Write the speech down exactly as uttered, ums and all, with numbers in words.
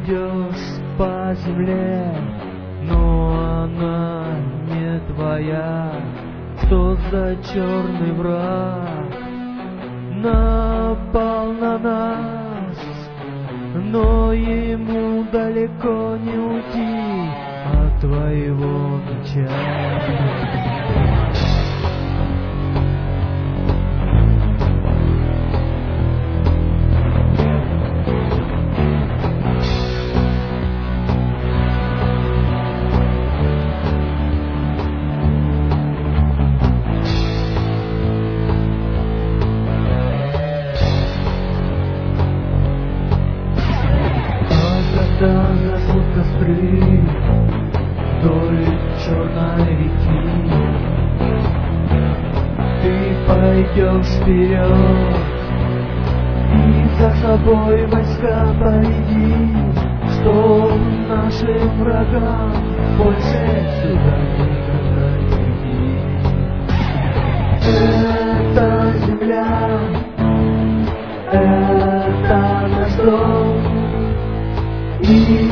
идешь по земле, но она не твоя. Что за черный враг напал на нас, но ему далеко не уйти от твоего меча. Когда зажгут костры вдоль черной реки, ты пойдешь вперед и за собой войска поведи, что нашим врагам больше сюда никогда не прийти. Это земля, это наш дом. И